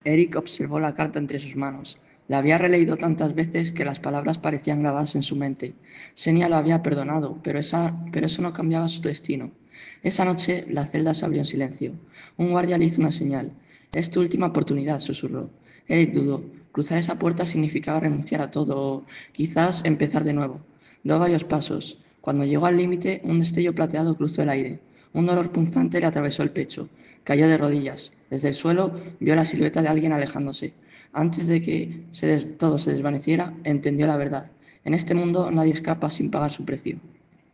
Eric observó la carta entre sus manos. La había releído tantas veces que las palabras parecían grabadas en su mente. Senia lo había perdonado, pero eso no cambiaba su destino. Esa noche la celda se abrió en silencio. Un guardia le hizo una señal. Es tu última oportunidad, susurró. Eric dudó. Cruzar esa puerta significaba renunciar a todo o quizás empezar de nuevo. Dio varios pasos. Cuando llegó al límite, un destello plateado cruzó el aire. Un dolor punzante le atravesó el pecho. Cayó de rodillas. Desde el suelo vio la silueta de alguien alejándose. Antes de que todo se desvaneciera, entendió la verdad. En este mundo nadie escapa sin pagar su precio.